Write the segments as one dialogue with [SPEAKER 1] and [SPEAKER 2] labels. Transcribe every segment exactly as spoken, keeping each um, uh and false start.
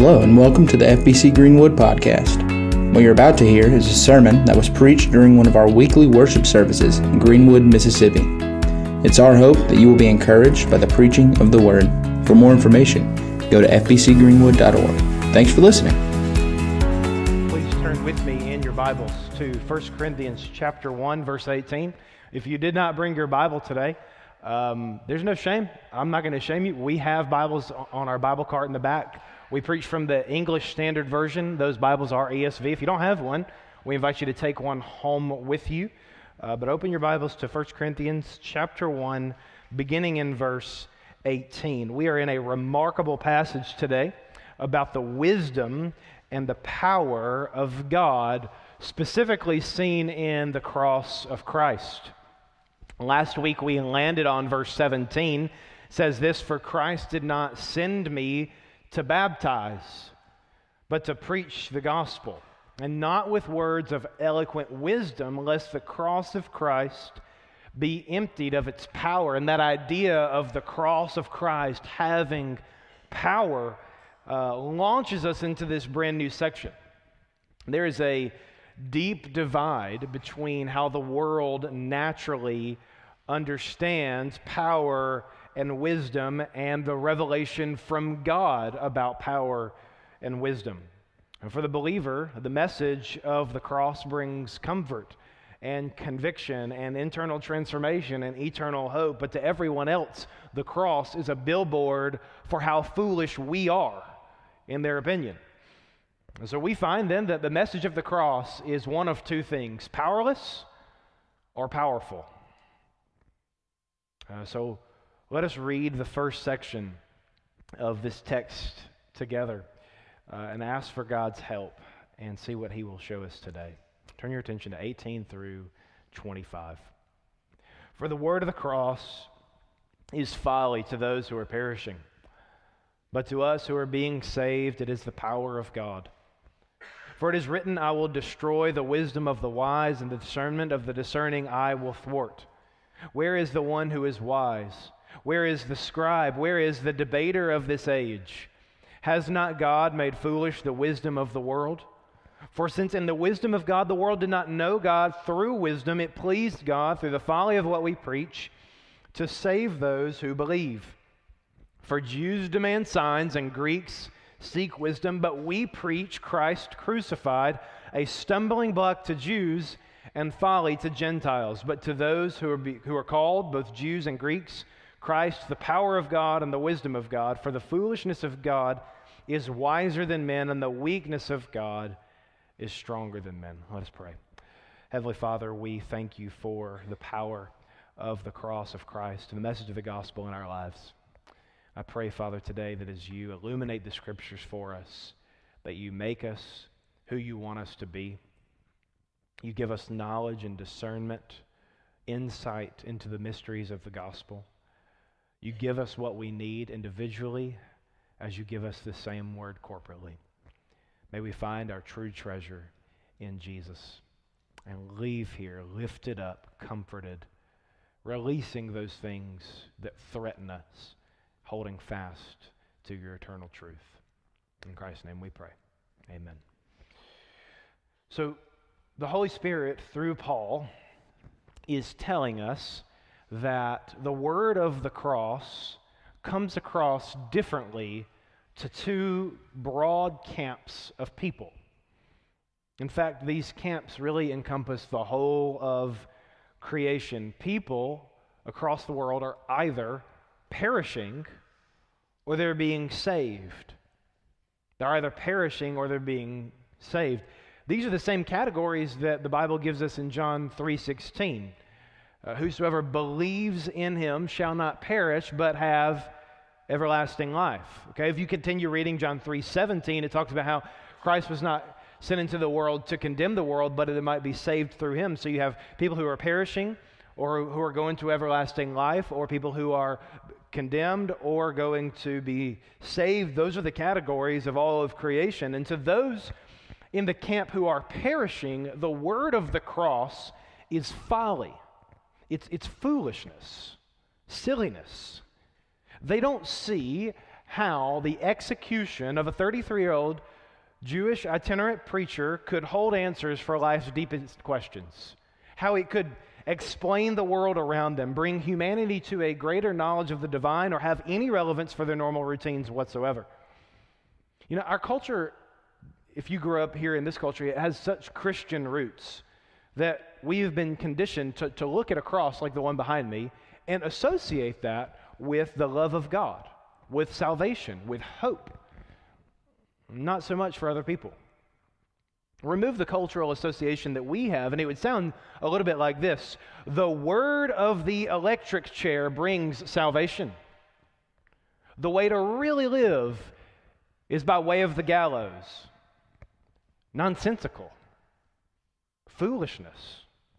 [SPEAKER 1] Hello and welcome to the F B C Greenwood podcast. What you're about to hear is a sermon that was preached during one of our weekly worship services in Greenwood, Mississippi. It's our hope that you will be encouraged by the preaching of the Word. For more information, go to f b c greenwood dot org. Thanks for listening.
[SPEAKER 2] Please turn with me in your Bibles to First Corinthians chapter one, verse eighteen. If you did not bring your Bible today, um, there's no shame. I'm not going to shame you. We have Bibles on our Bible cart in the back. We preach from the English Standard Version. Those Bibles are E S V. If you don't have one, we invite you to take one home with you. Uh, but open your Bibles to First Corinthians chapter one, beginning in verse eighteen. We are in a remarkable passage today about the wisdom and the power of God, specifically seen in the cross of Christ. Last week we landed on verse seventeen. It says this, "For Christ did not send me to baptize, but to preach the gospel, and not with words of eloquent wisdom, lest the cross of Christ be emptied of its power." And that idea of the cross of Christ having power uh, launches us into this brand new section. There is a deep divide between how the world naturally understands power and wisdom and the revelation from God about power and wisdom. And for the believer, the message of the cross brings comfort and conviction and internal transformation and eternal hope. But to everyone else, the cross is a billboard for how foolish we are, in their opinion. And so we find then that the message of the cross is one of two things: powerless or powerful. Uh, so let us read the first section of this text together uh, and ask for God's help and see what He will show us today. Turn your attention to eighteen through twenty-five. "For the word of the cross is folly to those who are perishing, but to us who are being saved it is the power of God. For it is written, I will destroy the wisdom of the wise, and the discernment of the discerning I will thwart. Where is the one who is wise? Where is the scribe? Where is the debater of this age? Has not God made foolish the wisdom of the world? For since in the wisdom of God the world did not know God through wisdom, it pleased God through the folly of what we preach to save those who believe. For Jews demand signs and Greeks seek wisdom, but we preach Christ crucified, a stumbling block to Jews and folly to Gentiles. But to those who are, be, who are called, both Jews and Greeks, Christ, the power of God and the wisdom of God. For the foolishness of God is wiser than men, and the weakness of God is stronger than men." Let us pray. Heavenly Father, we thank you for the power of the cross of Christ and the message of the gospel in our lives. I pray, Father, today that as you illuminate the scriptures for us, that you make us who you want us to be. You give us knowledge and discernment, insight into the mysteries of the gospel. You give us what we need individually as you give us the same word corporately. May we find our true treasure in Jesus and leave here lifted up, comforted, releasing those things that threaten us, holding fast to your eternal truth. In Christ's name we pray. Amen. So the Holy Spirit, through Paul, is telling us that the word of the cross comes across differently to two broad camps of people. In fact, these camps really encompass the whole of creation. People across the world are either perishing or they're being saved. They're either perishing or they're being saved. These are the same categories that the Bible gives us in John three sixteen. Uh, Whosoever believes in him shall not perish, but have everlasting life. Okay, if you continue reading John three seventeen, it talks about how Christ was not sent into the world to condemn the world, but it might be saved through him. So you have people who are perishing, or who are going to everlasting life, or people who are condemned or going to be saved. Those are the categories of all of creation. And to those in the camp who are perishing, the word of the cross is folly. It's, it's foolishness, silliness. They don't see how the execution of a thirty-three-year-old Jewish itinerant preacher could hold answers for life's deepest questions. How it could explain the world around them, bring humanity to a greater knowledge of the divine, or have any relevance for their normal routines whatsoever. You know, our culture, if you grew up here in this culture, it has such Christian roots that we've been conditioned to, to look at a cross like the one behind me and associate that with the love of God, with salvation, with hope. Not so much for other people. Remove the cultural association that we have, and it would sound a little bit like this. The word of the electric chair brings salvation. The way to really live is by way of the gallows. Nonsensical. Foolishness.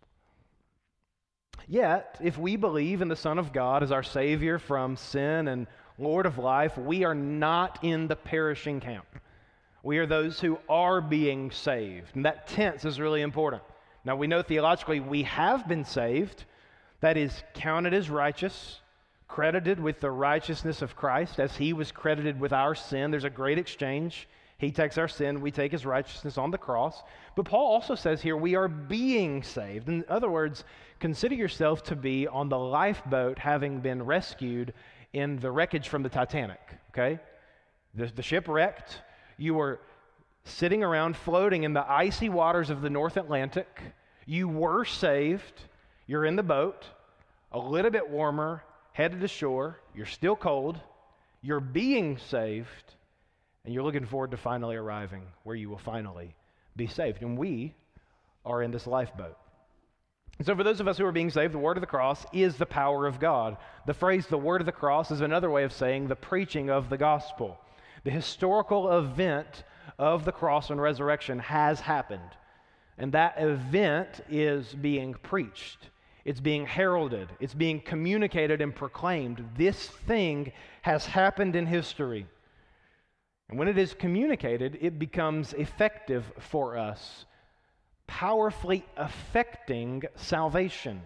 [SPEAKER 2] Yet, if we believe in the Son of God as our Savior from sin and Lord of life, we are not in the perishing camp. We are those who are being saved. And that tense is really important. Now, we know theologically we have been saved. That is counted as righteous, credited with the righteousness of Christ as He was credited with our sin. There's a great exchange. He takes our sin, we take His righteousness on the cross. But Paul also says here we are being saved. In other words, consider yourself to be on the lifeboat having been rescued in the wreckage from the Titanic, okay? The, the ship wrecked. You were sitting around floating in the icy waters of the North Atlantic. You were saved. You're in the boat, a little bit warmer, headed to shore. You're still cold. You're being saved, and you're looking forward to finally arriving where you will finally be saved. And we are in this lifeboat. And so for those of us who are being saved, the word of the cross is the power of God. The phrase, the word of the cross, is another way of saying the preaching of the gospel. The historical event of the cross and resurrection has happened. And that event is being preached. It's being heralded. It's being communicated and proclaimed. This thing has happened in history. And when it is communicated, it becomes effective for us, powerfully affecting salvation.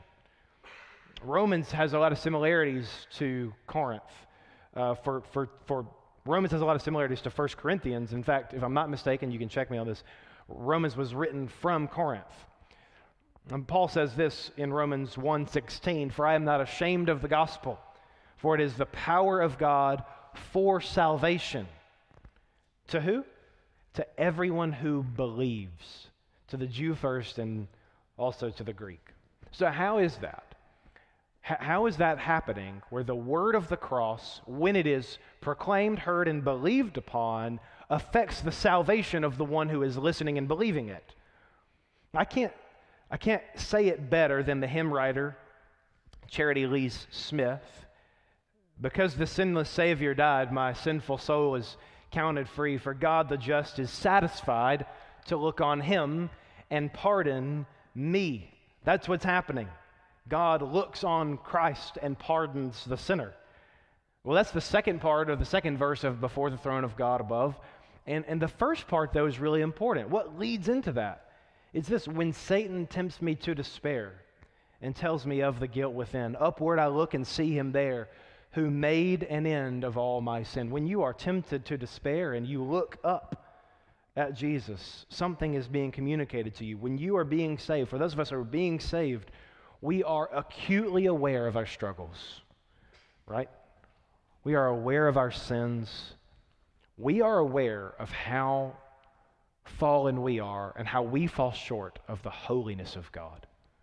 [SPEAKER 2] Romans has a lot of similarities to Corinth. Uh, for, for, for Romans has a lot of similarities to First Corinthians. In fact, if I'm not mistaken, you can check me on this, Romans was written from Corinth. And Paul says this in Romans one sixteen, "For I am not ashamed of the gospel, for it is the power of God for salvation." To who? To everyone who believes. To the Jew first and also to the Greek. So how is that? How is that happening where the word of the cross, when it is proclaimed, heard, and believed upon, affects the salvation of the one who is listening and believing it? I can't, I can't say it better than the hymn writer, Charity Lee Smith. "Because the sinless Savior died, my sinful soul is counted free, for God the just is satisfied to look on Him and pardon me." That's what's happening. God looks on Christ and pardons the sinner. Well, that's the second part of the second verse of "Before the throne of God above." And, and the first part, though, is really important. What leads into that? It's this: when Satan tempts me to despair and tells me of the guilt within, upward I look and see Him there, who made an end of all my sin. When you are tempted to despair and you look up at Jesus, something is being communicated to you. When you are being saved, for those of us who are being saved, we are acutely aware of our struggles, right? We are aware of our sins. We are aware of how fallen we are and how we fall short of the holiness of God.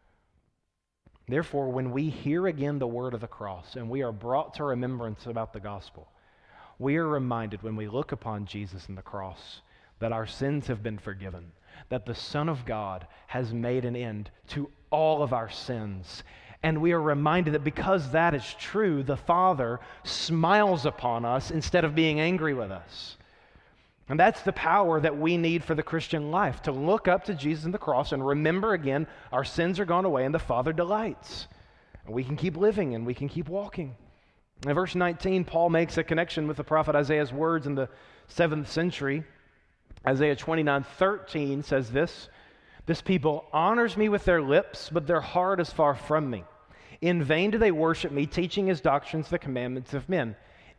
[SPEAKER 2] Therefore, when we hear again the word of the cross and we are brought to remembrance about the gospel, we are reminded when we look upon Jesus and the cross that our sins have been forgiven, that the Son of God has made an end to all of our sins. And we are reminded that because that is true, the Father smiles upon us instead of being angry with us. And that's the power that we need for the Christian life, to look up to Jesus and the cross and remember again our sins are gone away and the Father delights. And we can keep living and we can keep walking. In verse nineteen, Paul makes a connection with the prophet Isaiah's words in the seventh century. Isaiah twenty-nine thirteen says this: "This people honors me with their lips, but their heart is far from me. In vain do they worship me, teaching as doctrines the commandments of men.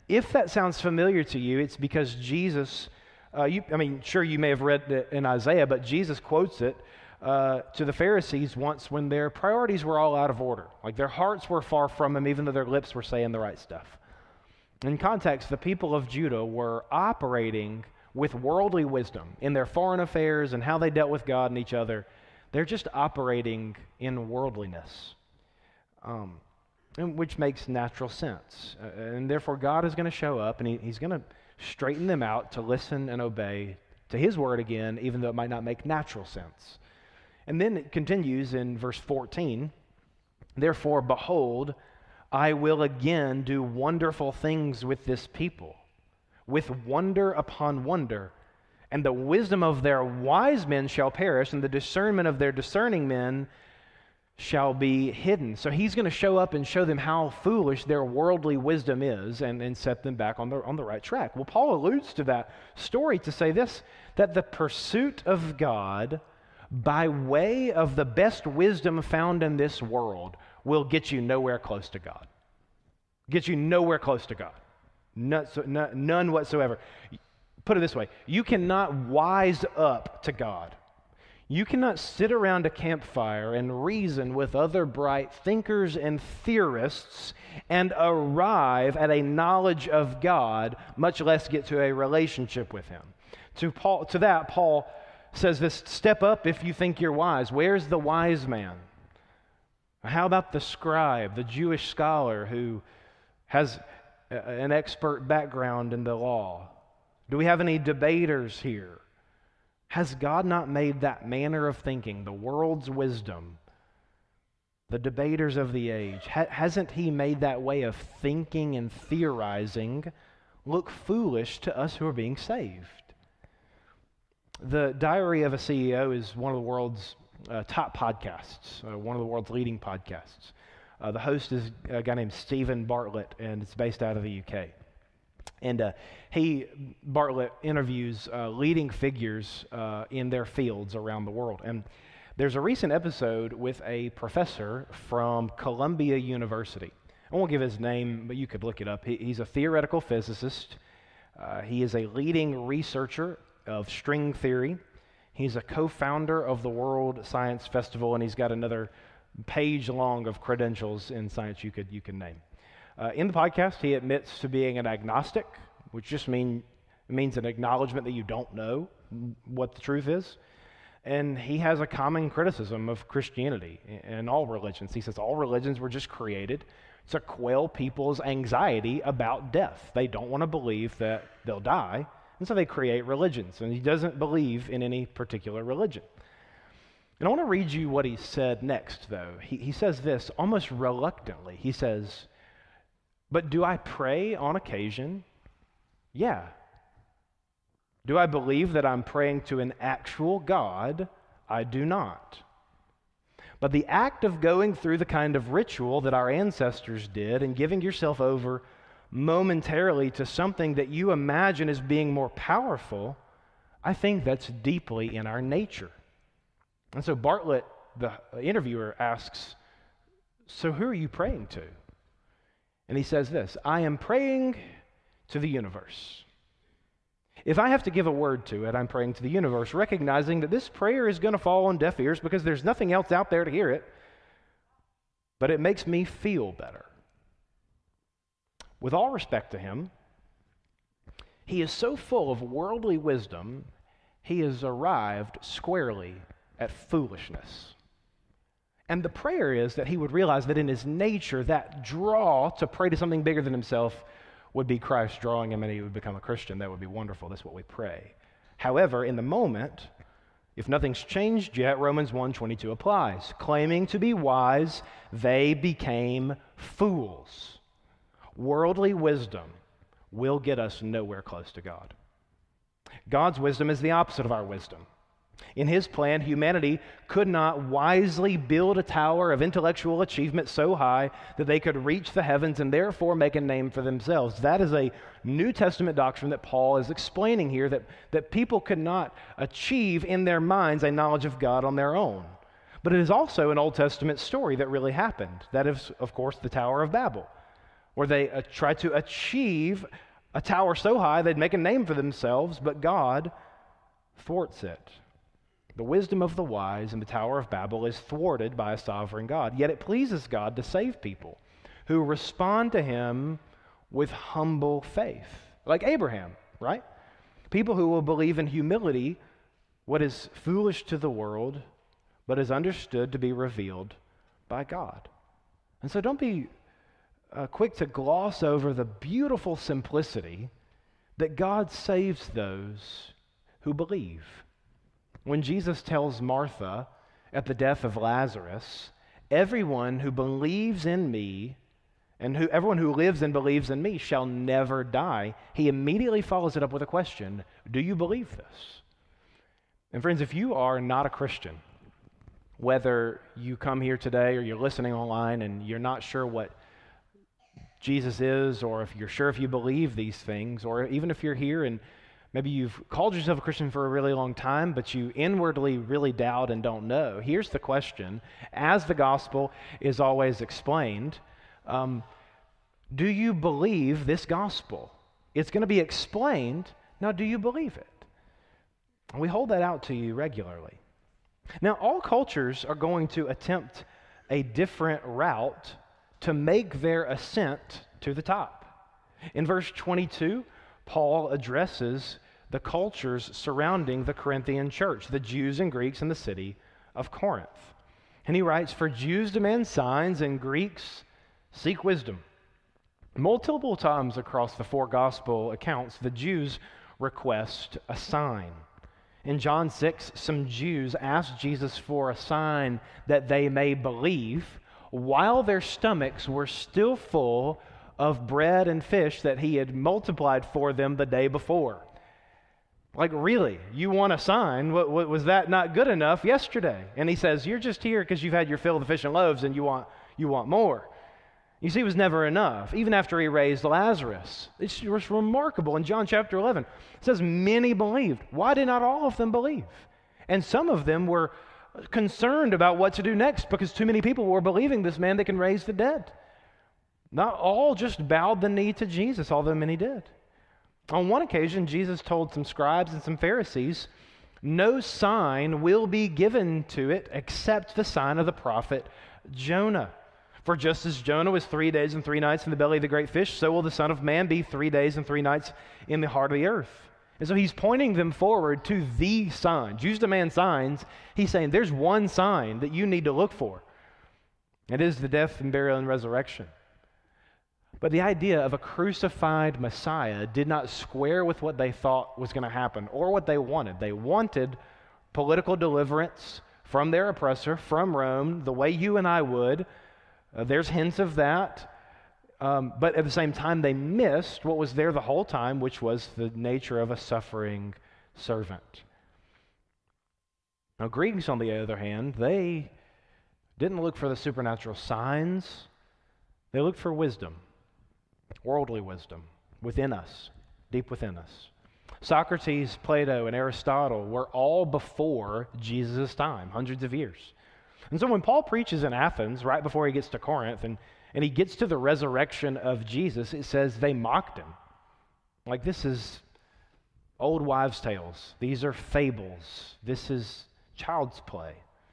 [SPEAKER 2] If that sounds familiar to you, it's because Jesus, uh, you, I mean, sure, you may have read it in Isaiah, but Jesus quotes it uh, to the Pharisees once when their priorities were all out of order. Like their hearts were far from him, even though their lips were saying the right stuff. In context, the people of Judah were operating with worldly wisdom in their foreign affairs and how they dealt with God and each other. They're just operating in worldliness, um, and which makes natural sense. Uh, and therefore, God is going to show up, and he, he's going to straighten them out to listen and obey to his word again, even though it might not make natural sense. And then it continues in verse fourteen, therefore, behold, I will again do wonderful things with this people, with wonder upon wonder, and the wisdom of their wise men shall perish, and the discernment of their discerning men shall be hidden. So he's going to show up and show them how foolish their worldly wisdom is and, and set them back on the, on the right track. Well, Paul alludes to that story to say this, that the pursuit of God by way of the best wisdom found in this world will get you nowhere close to God. Get you nowhere close to God. None, none whatsoever. Put it this way, you cannot wise up to God. You cannot sit around a campfire and reason with other bright thinkers and theorists and arrive at a knowledge of God, much less get to a relationship with him. To Paul, to that, Paul says this, step up if you think you're wise. Where's the wise man? How about the scribe, the Jewish scholar who has an expert background in the law? Do we have any debaters here? Has God not made that manner of thinking, the world's wisdom, the debaters of the age, ha- hasn't he made that way of thinking and theorizing look foolish to us who are being saved? The Diary of a C E O is one of the world's uh, top podcasts, uh, one of the world's leading podcasts. Uh, the host is a guy named Stephen Bartlett, and it's based out of the U K. And uh, he, Bartlett, interviews uh, leading figures uh, in their fields around the world. And there's a recent episode with a professor from Columbia University. I won't give his name, but you could look it up. He, he's a theoretical physicist. Uh, he is a leading researcher of string theory. He's a co-founder of the World Science Festival, and he's got another page long of credentials in science you could you can name. Uh, in the podcast, he admits to being an agnostic, which just mean, means an acknowledgement that you don't know what the truth is. And he has a common criticism of Christianity and all religions. He says all religions were just created to quell people's anxiety about death. They don't want to believe that they'll die, and so they create religions. And he doesn't believe in any particular religion. And I want to read you what he said next, though. He, he says this almost reluctantly. He says, but do I pray on occasion? Yeah. Do I believe that I'm praying to an actual God? I do not. But the act of going through the kind of ritual that our ancestors did and giving yourself over momentarily to something that you imagine as being more powerful, I think that's deeply in our nature. And so Bartlett, the interviewer, asks, so who are you praying to? And he says this, I am praying to the universe. If I have to give a word to it, I'm praying to the universe, recognizing that this prayer is going to fall on deaf ears because there's nothing else out there to hear it, but it makes me feel better. With all respect to him, he is so full of worldly wisdom, he has arrived squarely at foolishness. And the prayer is that he would realize that in his nature, that draw to pray to something bigger than himself would be Christ drawing him and he would become a Christian. That would be wonderful. That's what we pray. However, in the moment, if nothing's changed yet, Romans one twenty-two applies. Claiming to be wise, they became fools. Worldly wisdom will get us nowhere close to God. God's wisdom is the opposite of our wisdom. In his plan, humanity could not wisely build a tower of intellectual achievement so high that they could reach the heavens and therefore make a name for themselves. That is a New Testament doctrine that Paul is explaining here, that, that people could not achieve in their minds a knowledge of God on their own. But it is also an Old Testament story that really happened. That is, of course, the Tower of Babel, where they uh, try to achieve a tower so high they'd make a name for themselves, but God thwarts it. The wisdom of the wise in the Tower of Babel is thwarted by a sovereign God. Yet it pleases God to save people who respond to him with humble faith, like Abraham, right? People who will believe in humility what is foolish to the world, but is understood to be revealed by God. And so don't be uh, quick to gloss over the beautiful simplicity that God saves those who believe. When Jesus tells Martha at the death of Lazarus, everyone who believes in me and who, everyone who lives and believes in me shall never die, he immediately follows it up with a question: do you believe this? And friends, if you are not a Christian, whether you come here today or you're listening online and you're not sure what Jesus is, or if you're sure if you believe these things, or even if you're here and maybe you've called yourself a Christian for a really long time, but you inwardly really doubt and don't know, here's the question, as the gospel is always explained. Um, do you believe this gospel? It's going to be explained. Now, do you believe it? We hold that out to you regularly. Now, all cultures are going to attempt a different route to make their ascent to the top. In verse twenty-two, Paul addresses the cultures surrounding the Corinthian church, the Jews and Greeks in the city of Corinth. And he writes, "For Jews demand signs and Greeks seek wisdom." Multiple times across the four gospel accounts, the Jews request a sign. In John six, some Jews asked Jesus for a sign that they may believe, while their stomachs were still full of bread and fish that he had multiplied for them the day before. Like, really? You want a sign? What, what, was that not good enough yesterday? And he says, you're just here because you've had your fill of the fish and loaves and you want you want more. You see, it was never enough, even after he raised Lazarus. It's just remarkable. In John chapter eleven, it says, many believed. Why did not all of them believe? And some of them were concerned about what to do next because too many people were believing this man that can raise the dead. Not all just bowed the knee to Jesus, although many did. On one occasion, Jesus told some scribes and some Pharisees, no sign will be given to it except the sign of the prophet Jonah. For just as Jonah was three days and three nights in the belly of the great fish, so will the Son of Man be three days and three nights in the heart of the earth. And so he's pointing them forward to the sign. Jews demand signs. He's saying there's one sign that you need to look for. It is the death and burial and resurrection. But the idea of a crucified Messiah did not square with what they thought was going to happen or what they wanted. They wanted political deliverance from their oppressor, from Rome, the way you and I would. Uh, there's hints of that. Um, but at the same time, they missed what was there the whole time, which was the nature of a suffering servant. Now, Greeks, on the other hand, they didn't look for the supernatural signs. They looked for wisdom, worldly wisdom, within us, deep within us. Socrates, Plato, and Aristotle were all before Jesus' time, hundreds of years. And so when Paul preaches in Athens, right before he gets to Corinth, and, and he gets to the resurrection of Jesus, it says they mocked him. Like, this is old wives' tales. These are fables. This is child's play.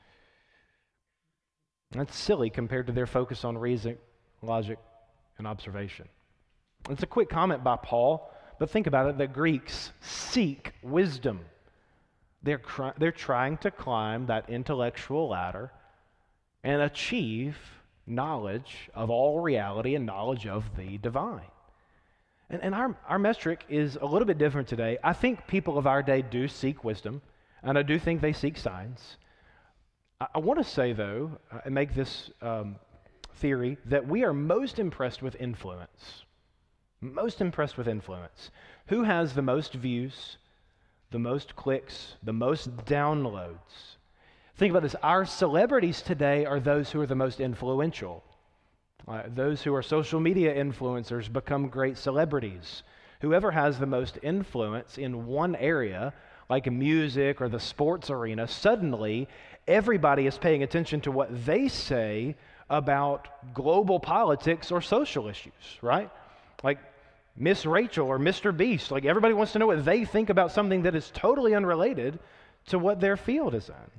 [SPEAKER 2] That's silly compared to their focus on reason, logic, and observation. It's a quick comment by Paul, but think about it. The Greeks seek wisdom. They're, cr- they're trying to climb that intellectual ladder and achieve knowledge of all reality and knowledge of the divine. And, and our, our metric is a little bit different today. I think people of our day do seek wisdom, and I do think they seek signs. I, I want to say, though, uh, and make this um, theory, that we are most impressed with influence. Most impressed with influence. Who has the most views, the most clicks, the most downloads? Think about this. Our celebrities today are those who are the most influential. Uh, those who are social media influencers become great celebrities. Whoever has the most influence in one area, like music or the sports arena, suddenly everybody is paying attention to what they say about global politics or social issues, right? Like Miss Rachel or Mister Beast, like everybody wants to know what they think about something that is totally unrelated to what their field is in.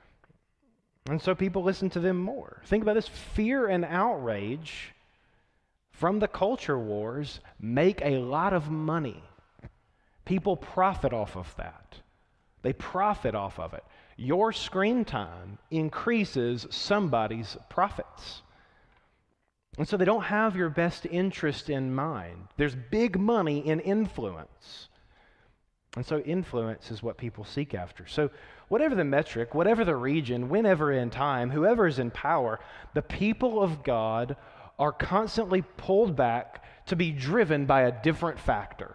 [SPEAKER 2] And so people listen to them more. Think about this: fear and outrage from the culture wars make a lot of money. People profit off of that. They profit off of it. Your screen time increases somebody's profits. And so they don't have your best interest in mind. There's big money in influence. And so influence is what people seek after. So whatever the metric, whatever the region, whenever in time, whoever is in power, the people of God are constantly pulled back to be driven by a different factor.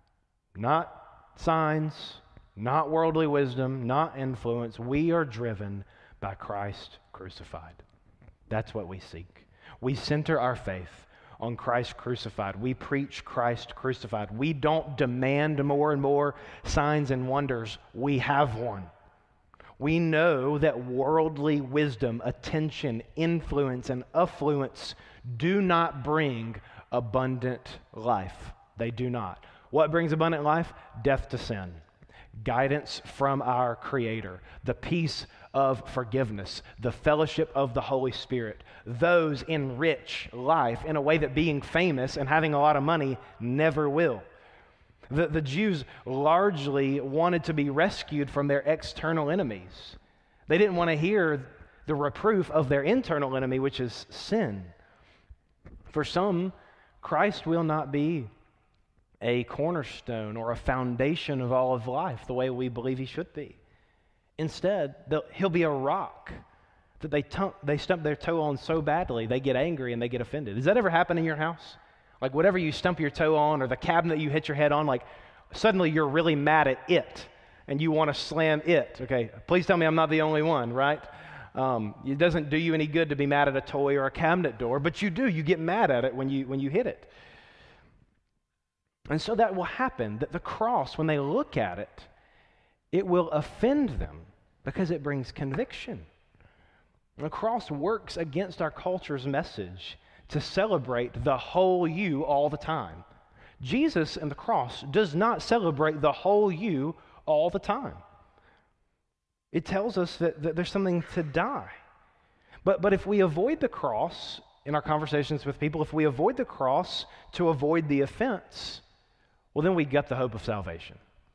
[SPEAKER 2] Not signs, not worldly wisdom, not influence. We are driven by Christ crucified. That's what we seek. We center our faith on Christ crucified. We preach Christ crucified. We don't demand more and more signs and wonders. We have one. We know that worldly wisdom, attention, influence, and affluence do not bring abundant life. They do not. What brings abundant life? Death to sin. Guidance from our Creator, the peace of forgiveness, the fellowship of the Holy Spirit. Those enrich life in a way that being famous and having a lot of money never will. The, the Jews largely wanted to be rescued from their external enemies. They didn't want to hear the reproof of their internal enemy, which is sin. For some, Christ will not be a cornerstone or a foundation of all of life the way we believe he should be. Instead, he'll be a rock that they, tump, they stump their toe on so badly they get angry and they get offended. Does that ever happen in your house? Like whatever you stump your toe on or the cabinet you hit your head on, like suddenly you're really mad at it and you want to slam it. Okay, please tell me I'm not the only one, right? Um, it doesn't do you any good to be mad at a toy or a cabinet door, but you do. You get mad at it when you when you hit it. And so that will happen, that the cross, when they look at it, it will offend them because it brings conviction. The cross works against our culture's message to celebrate the whole you all the time. Jesus and the cross does not celebrate the whole you all the time. It tells us that, that there's something to die. But, but if we avoid the cross in our conversations with people, if we avoid the cross to avoid the offense, well, then we get the hope of salvation.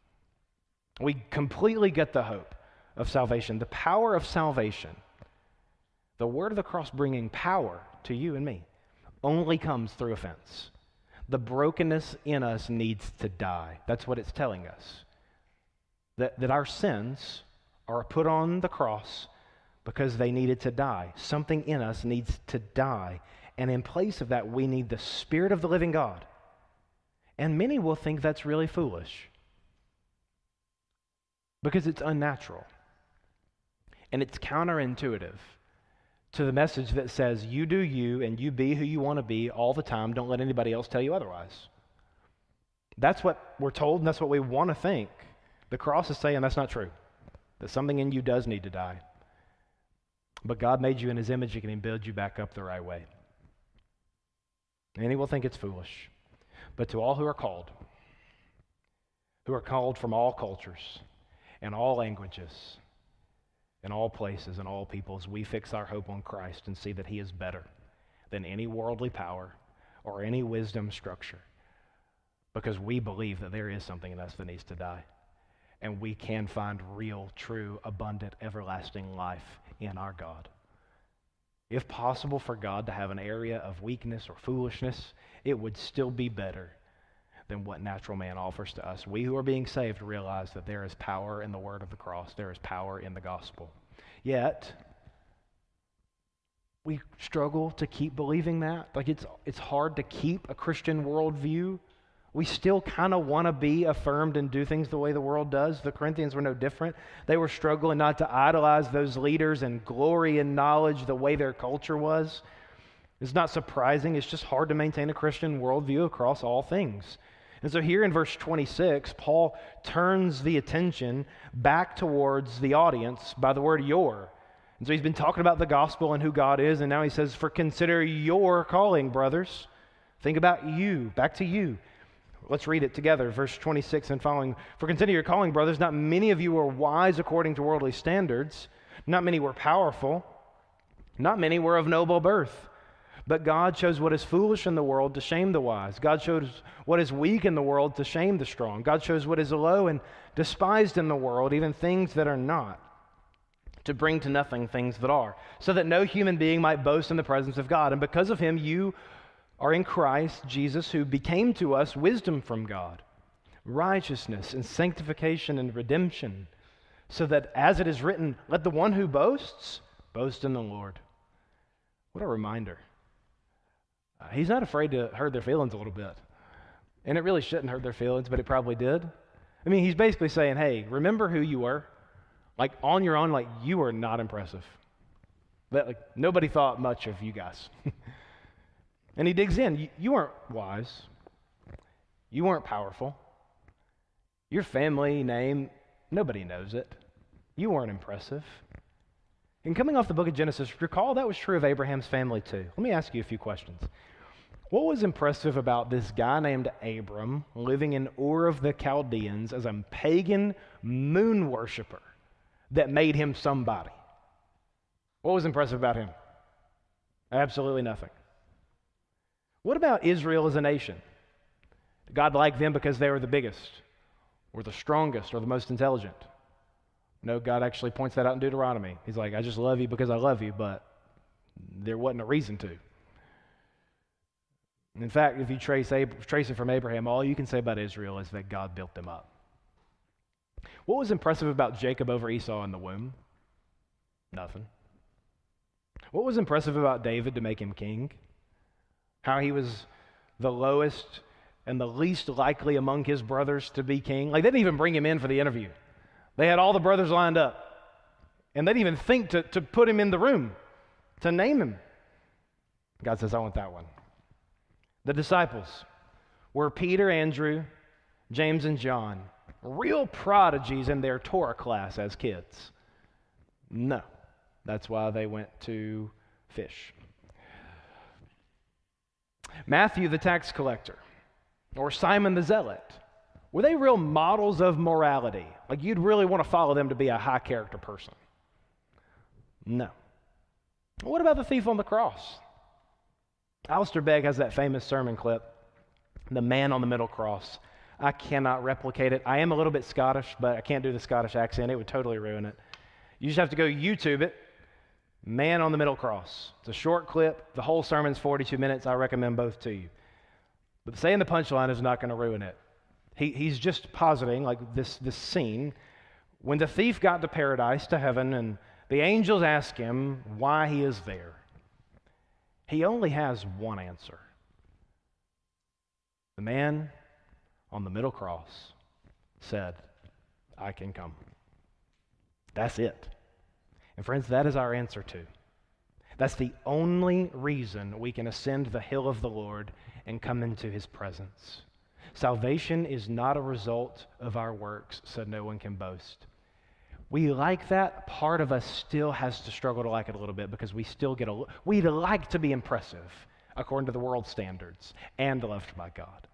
[SPEAKER 2] We completely get the hope of salvation, the power of salvation. The word of the cross bringing power to you and me only comes through offense. The brokenness in us needs to die. That's what it's telling us. That, that our sins are put on the cross because they needed to die. Something in us needs to die. And in place of that, we need the Spirit of the living God. And many will think that's really foolish because it's unnatural and it's counterintuitive to the message that says you do you and you be who you want to be all the time. Don't let anybody else tell you otherwise. That's what we're told and that's what we want to think. The cross is saying that's not true, that something in you does need to die. But God made you in his image. He can build you back up the right way. And he will think it's foolish. But to all who are called, who are called from all cultures and all languages and all places and all peoples, we fix our hope on Christ and see that he is better than any worldly power or any wisdom structure, because we believe that there is something in us that needs to die, and we can find real, true, abundant, everlasting life in our God. If possible for God to have an area of weakness or foolishness, it would still be better than what natural man offers to us. We who are being saved realize that there is power in the word of the cross. There is power in the gospel. Yet, we struggle to keep believing that. Like it's it's hard to keep a Christian worldview. We still kind of want to be affirmed and do things the way the world does. The Corinthians were no different. They were struggling not to idolize those leaders and glory in knowledge the way their culture was. It's not surprising. It's just hard to maintain a Christian worldview across all things. And so here in verse twenty-six, Paul turns the attention back towards the audience by the word your. And so he's been talking about the gospel and who God is, and now he says, for consider your calling, brothers. Think about you, back to you. Let's read it together, verse twenty-six and following. For consider your calling, brothers, not many of you were wise according to worldly standards. Not many were powerful. Not many were of noble birth. But God chose what is foolish in the world to shame the wise. God chose what is weak in the world to shame the strong. God chose what is low and despised in the world, even things that are not, to bring to nothing things that are, so that no human being might boast in the presence of God. And because of him, you are in Christ Jesus, who became to us wisdom from God, righteousness and sanctification and redemption, so that, as it is written, let the one who boasts, boast in the Lord. What a reminder. Uh, he's not afraid to hurt their feelings a little bit. And it really shouldn't hurt their feelings, but it probably did. I mean, he's basically saying, hey, remember who you were? Like, on your own, like, you are not impressive. That, like, nobody thought much of you guys. And he digs in. You, you weren't wise. You weren't powerful. Your family name, nobody knows it. You weren't impressive. And coming off the book of Genesis, recall that was true of Abraham's family too. Let me ask you a few questions. What was impressive about this guy named Abram living in Ur of the Chaldeans as a pagan moon worshiper that made him somebody? What was impressive about him? Absolutely nothing. What about Israel as a nation? Did God like them because they were the biggest or the strongest or the most intelligent? No, God actually points that out in Deuteronomy. He's like, I just love you because I love you, but there wasn't a reason to. In fact, if you trace, Ab- trace it from Abraham, all you can say about Israel is that God built them up. What was impressive about Jacob over Esau in the womb? Nothing. What was impressive about David to make him king? How he was the lowest and the least likely among his brothers to be king. Like, they didn't even bring him in for the interview. They had all the brothers lined up. And they didn't even think to, to put him in the room, to name him. God says, I want that one. The disciples were Peter, Andrew, James, and John, real prodigies in their Torah class as kids. No. That's why they went to fish. Matthew, the tax collector, or Simon the zealot, were they real models of morality? Like, you'd really want to follow them to be a high character person? No. What about the thief on the cross? Alistair Begg has that famous sermon clip, the man on the middle cross. I cannot replicate it. I am a little bit Scottish, but I can't do the Scottish accent. It would totally ruin it. You just have to go YouTube it. Man on the middle cross. It's a short clip. The whole sermon's forty-two minutes. I recommend both to you. But saying the punchline is not going to ruin it. He, he's just positing, like, this, this scene. When the thief got to paradise, to heaven, and the angels ask him why he is there, he only has one answer. The man on the middle cross said, I can come. That's it. And friends, that is our answer too. That's the only reason we can ascend the hill of the Lord and come into his presence. Salvation is not a result of our works, so no one can boast. We like that. Part of us still has to struggle to like it a little bit because we still get a, we'd like to be impressive according to the world's standards and loved by God.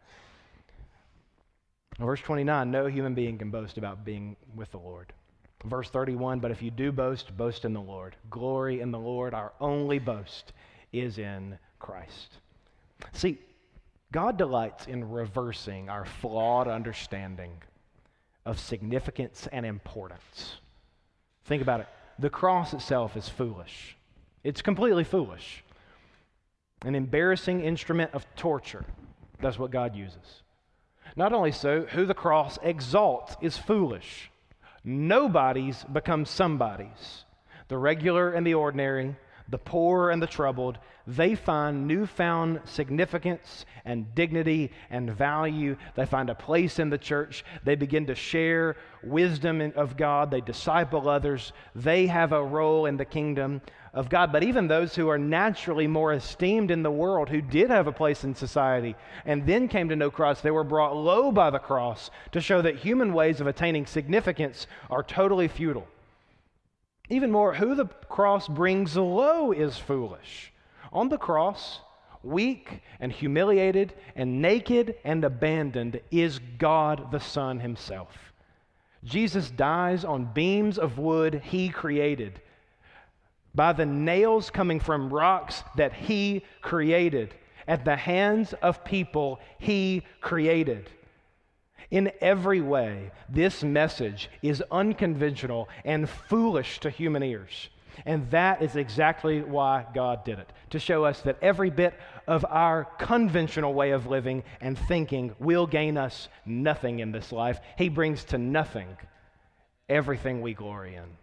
[SPEAKER 2] Verse twenty-nine, no human being can boast about being with the Lord. Verse thirty-one, but if you do boast, boast in the Lord. Glory in the Lord. Our only boast is in Christ. See, God delights in reversing our flawed understanding of significance and importance. Think about it. The cross itself is foolish. It's completely foolish. An embarrassing instrument of torture. That's what God uses. Not only so, who the cross exalts is foolish. Nobodies become somebodies. The regular and the ordinary, the poor and the troubled, they find newfound significance and dignity and value. They find a place in the church. They begin to share wisdom of God. They disciple others. They have a role in the kingdom of God. But even those who are naturally more esteemed in the world, who did have a place in society and then came to know Christ, they were brought low by the cross to show that human ways of attaining significance are totally futile. Even more, who the cross brings low is foolish. On the cross, weak and humiliated and naked and abandoned, is God the Son himself. Jesus dies on beams of wood he created, by the nails coming from rocks that he created, at the hands of people he created. In every way, this message is unconventional and foolish to human ears. And that is exactly why God did it, to show us that every bit of our conventional way of living and thinking will gain us nothing in this life. He brings to nothing everything we glory in.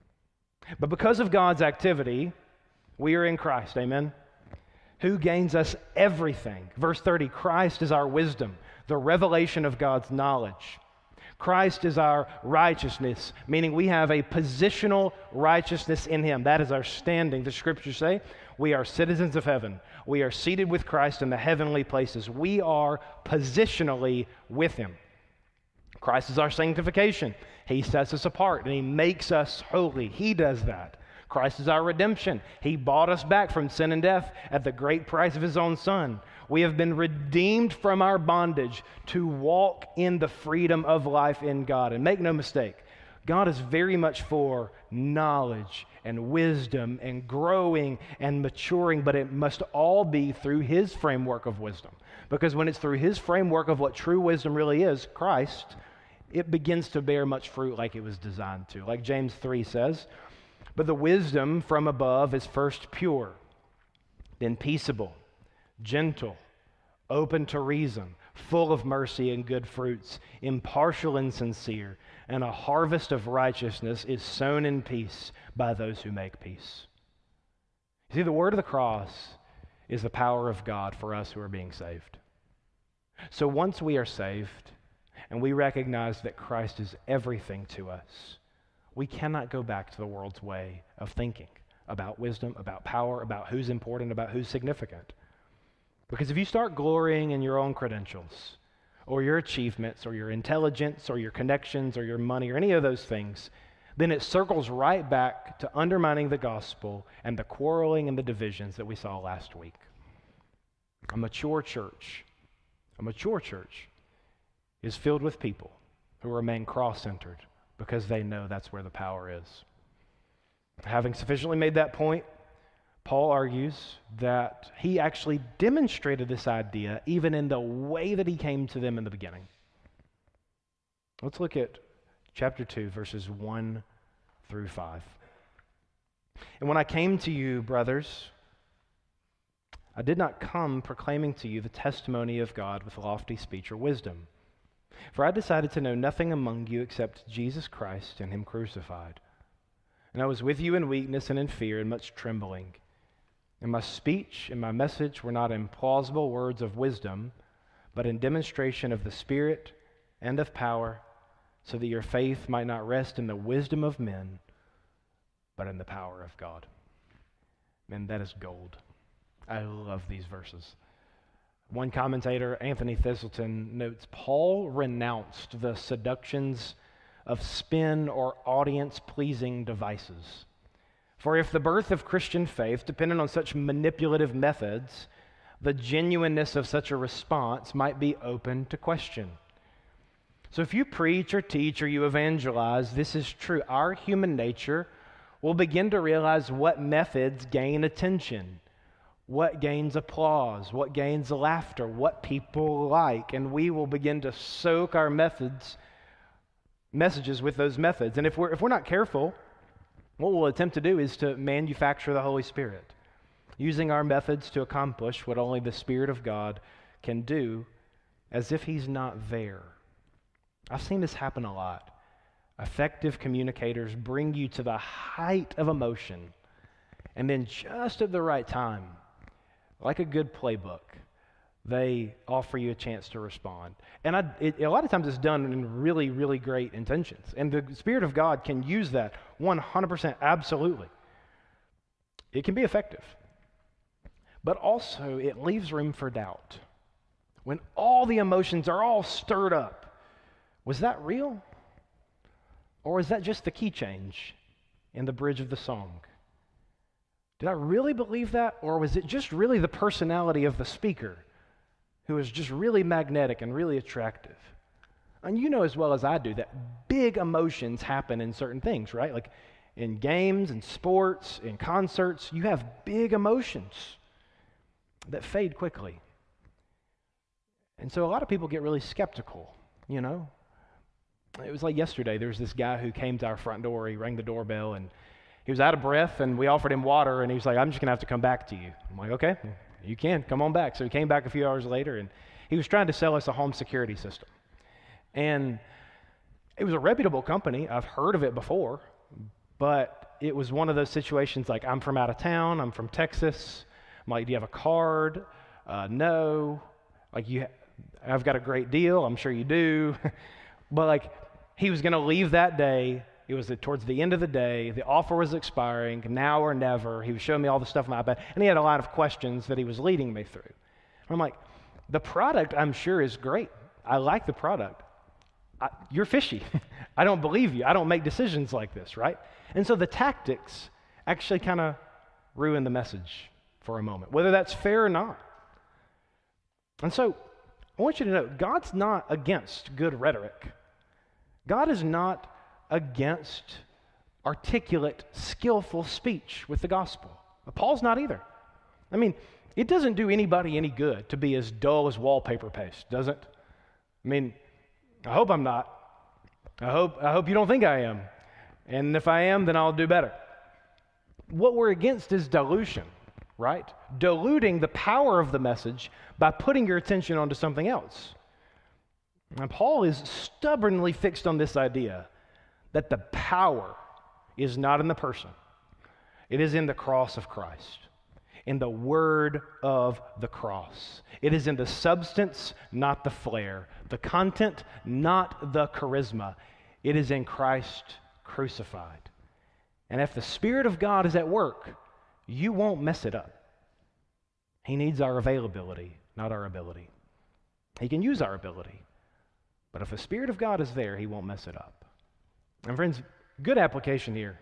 [SPEAKER 2] But because of God's activity, we are in Christ, amen? Who gains us everything. Verse thirty, Christ is our wisdom, the revelation of God's knowledge. Christ is our righteousness, meaning we have a positional righteousness in him. That is our standing. The scriptures say we are citizens of heaven. We are seated with Christ in the heavenly places. We are positionally with him. Christ is our sanctification. He sets us apart and he makes us holy. He does that. Christ is our redemption. He bought us back from sin and death at the great price of his own Son. We have been redeemed from our bondage to walk in the freedom of life in God. And make no mistake, God is very much for knowledge and wisdom and growing and maturing, but it must all be through his framework of wisdom. Because when it's through his framework of what true wisdom really is, Christ, it begins to bear much fruit like it was designed to. Like James three says, but the wisdom from above is first pure, then peaceable, gentle, open to reason, full of mercy and good fruits, impartial and sincere, and a harvest of righteousness is sown in peace by those who make peace. You see, the word of the cross is the power of God for us who are being saved. So once we are saved and we recognize that Christ is everything to us, we cannot go back to the world's way of thinking about wisdom, about power, about who's important, about who's significant. Because if you start glorying in your own credentials, or your achievements, or your intelligence, or your connections, or your money, or any of those things, then it circles right back to undermining the gospel and the quarreling and the divisions that we saw last week. A mature church, a mature church is filled with people who remain cross-centered because they know that's where the power is. Having sufficiently made that point, Paul argues that he actually demonstrated this idea even in the way that he came to them in the beginning. Let's look at chapter two, verses one through five. And when I came to you, brothers, I did not come proclaiming to you the testimony of God with lofty speech or wisdom. For I decided to know nothing among you except Jesus Christ and him crucified. And I was with you in weakness and in fear and much trembling. And my speech and my message were not in plausible words of wisdom, but in demonstration of the Spirit and of power, so that your faith might not rest in the wisdom of men, but in the power of God. Man, that is gold. I love these verses. One commentator, Anthony Thistleton, notes, Paul renounced the seductions of spin or audience-pleasing devices. For if the birth of Christian faith depended on such manipulative methods, the genuineness of such a response might be open to question. So if you preach or teach or you evangelize, this is true. Our human nature will begin to realize what methods gain attention, what gains applause, what gains laughter, what people like, and we will begin to soak our methods, messages with those methods. And if we're if we're not careful, what we'll attempt to do is to manufacture the Holy Spirit, using our methods to accomplish what only the Spirit of God can do, as if he's not there. I've seen this happen a lot. Effective communicators bring you to the height of emotion, and then just at the right time, like a good playbook, they offer you a chance to respond. And I, it, a lot of times it's done in really, really great intentions. And the Spirit of God can use that one hundred percent, absolutely. It can be effective. But also, it leaves room for doubt. When all the emotions are all stirred up, was that real? Or was that just the key change in the bridge of the song? Did I really believe that, or was it just really the personality of the speaker who was just really magnetic and really attractive? And you know as well as I do that big emotions happen in certain things, right? Like in games and sports, in concerts, you have big emotions that fade quickly. And so a lot of people get really skeptical, you know? It was like yesterday, there was this guy who came to our front door, he rang the doorbell, and he was out of breath, and we offered him water, and he was like, I'm just going to have to come back to you. I'm like, okay, you can, come on back. So he came back a few hours later, and he was trying to sell us a home security system. And it was a reputable company. I've heard of it before, but it was one of those situations like, I'm from out of town, I'm from Texas. I'm like, do you have a card? Uh, no. Like, you, ha- I've got a great deal, I'm sure you do. But like, he was going to leave that day. It was the, towards the end of the day. The offer was expiring, now or never. He was showing me all the stuff on my iPad, and he had a lot of questions that he was leading me through. I'm like, the product, I'm sure, is great. I like the product. I, you're fishy. I don't believe you. I don't make decisions like this, right? And so the tactics actually kind of ruin the message for a moment, whether that's fair or not. And so I want you to know, God's not against good rhetoric. God is not against articulate, skillful speech with the gospel. Paul's not either. I mean, it doesn't do anybody any good to be as dull as wallpaper paste, does it? I mean, I hope I'm not. I hope, I hope you don't think I am. And if I am, then I'll do better. What we're against is dilution, right? Diluting the power of the message by putting your attention onto something else. And Paul is stubbornly fixed on this idea that the power is not in the person. It is in the cross of Christ, in the word of the cross. It is in the substance, not the flair, the content, not the charisma. It is in Christ crucified. And if the Spirit of God is at work, you won't mess it up. He needs our availability, not our ability. He can use our ability, but if the Spirit of God is there, he won't mess it up. And friends, good application here.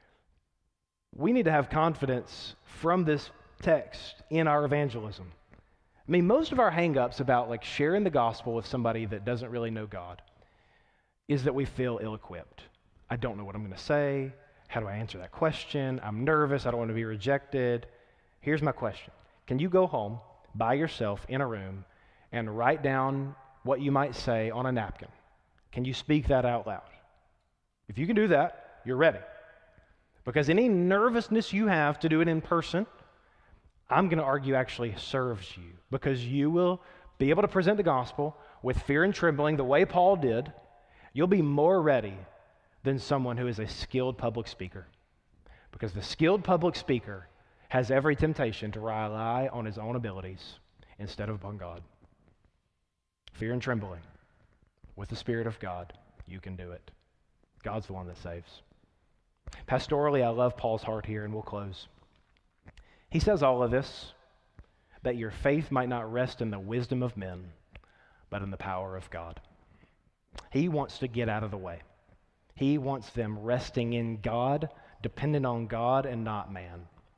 [SPEAKER 2] We need to have confidence from this text in our evangelism. I mean, most of our hang-ups about like sharing the gospel with somebody that doesn't really know God is that we feel ill-equipped. I don't know what I'm going to say. How do I answer that question? I'm nervous. I don't want to be rejected. Here's my question. Can you go home by yourself in a room and write down what you might say on a napkin? Can you speak that out loud? If you can do that, you're ready. Because any nervousness you have to do it in person, I'm going to argue actually serves you, because you will be able to present the gospel with fear and trembling the way Paul did. You'll be more ready than someone who is a skilled public speaker, because the skilled public speaker has every temptation to rely on his own abilities instead of upon God. Fear and trembling. With the Spirit of God, you can do it. God's the one that saves. Pastorally, I love Paul's heart here, and we'll close. He says all of this, that your faith might not rest in the wisdom of men, but in the power of God. He wants to get out of the way. He wants them resting in God, dependent on God and not man.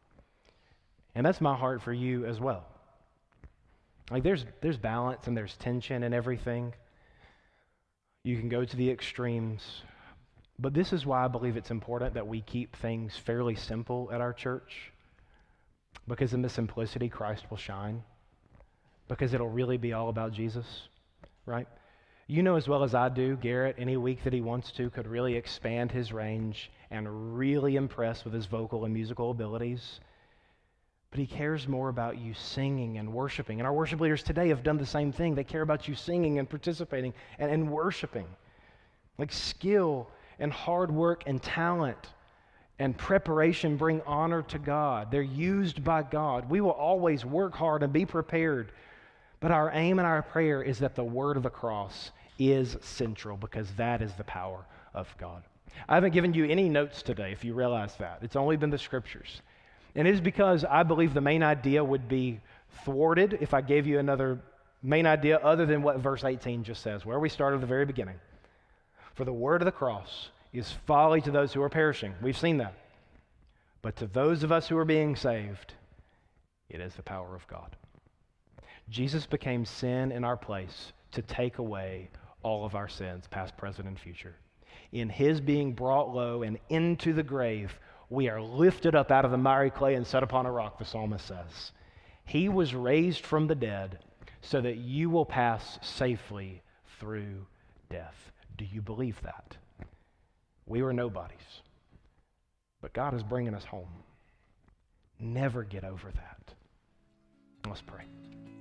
[SPEAKER 2] And that's my heart for you as well. Like there's there's balance and there's tension and everything. You can go to the extremes. But this is why I believe it's important that we keep things fairly simple at our church. Because in the simplicity, Christ will shine. Because it'll really be all about Jesus, right? You know as well as I do, Garrett, any week that he wants to, could really expand his range and really impress with his vocal and musical abilities. But he cares more about you singing and worshiping. And our worship leaders today have done the same thing. They care about you singing and participating and, and worshiping. Like skill and hard work and talent and preparation bring honor to God. They're used by God. We will always work hard and be prepared. But our aim and our prayer is that the word of the cross is central, because that is the power of God. I haven't given you any notes today, if you realize that. It's only been the scriptures. And it is because I believe the main idea would be thwarted if I gave you another main idea other than what verse eighteen just says, where we started at the very beginning. For the word of the cross is folly to those who are perishing. We've seen that. But to those of us who are being saved, it is the power of God. Jesus became sin in our place to take away all of our sins, past, present, and future. In his being brought low and into the grave, we are lifted up out of the miry clay and set upon a rock, the psalmist says. He was raised from the dead so that you will pass safely through death. Do you believe that? We were nobodies, but God is bringing us home. Never get over that. Let's pray.